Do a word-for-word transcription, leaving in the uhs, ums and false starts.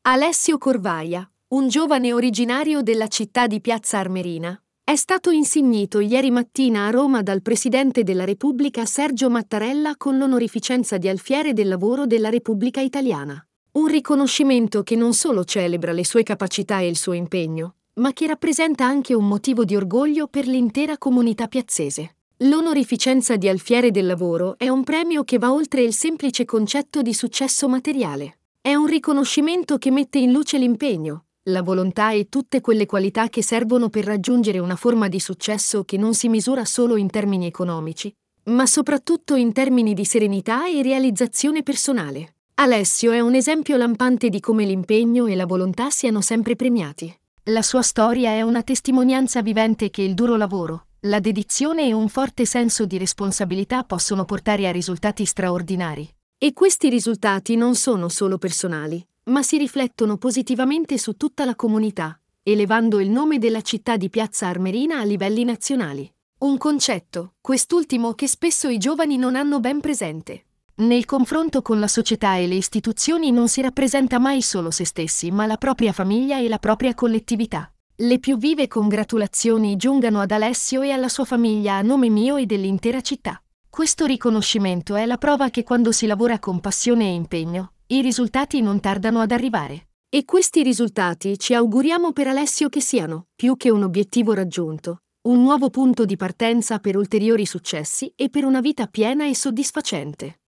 Alessio Corvaia, un giovane originario della città di Piazza Armerina, è stato insignito ieri mattina a Roma dal Presidente della Repubblica Sergio Mattarella con l'onorificenza di Alfiere del Lavoro della Repubblica Italiana. Un riconoscimento che non solo celebra le sue capacità e il suo impegno, ma che rappresenta anche un motivo di orgoglio per l'intera comunità piazzese. L'onorificenza di Alfiere del Lavoro è un premio che va oltre il semplice concetto di successo materiale. È un riconoscimento che mette in luce l'impegno, la volontà e tutte quelle qualità che servono per raggiungere una forma di successo che non si misura solo in termini economici, ma soprattutto in termini di serenità e realizzazione personale. Alessio è un esempio lampante di come l'impegno e la volontà siano sempre premiati. La sua storia è una testimonianza vivente che il duro lavoro, la dedizione e un forte senso di responsabilità possono portare a risultati straordinari. E questi risultati non sono solo personali, ma si riflettono positivamente su tutta la comunità, elevando il nome della città di Piazza Armerina a livelli nazionali. Un concetto, quest'ultimo, che spesso i giovani non hanno ben presente. Nel confronto con la società e le istituzioni non si rappresenta mai solo se stessi, ma la propria famiglia e la propria collettività. Le più vive congratulazioni giungano ad Alessio e alla sua famiglia a nome mio e dell'intera città. Questo riconoscimento è la prova che quando si lavora con passione e impegno, i risultati non tardano ad arrivare. E questi risultati ci auguriamo per Alessio che siano, più che un obiettivo raggiunto, un nuovo punto di partenza per ulteriori successi e per una vita piena e soddisfacente.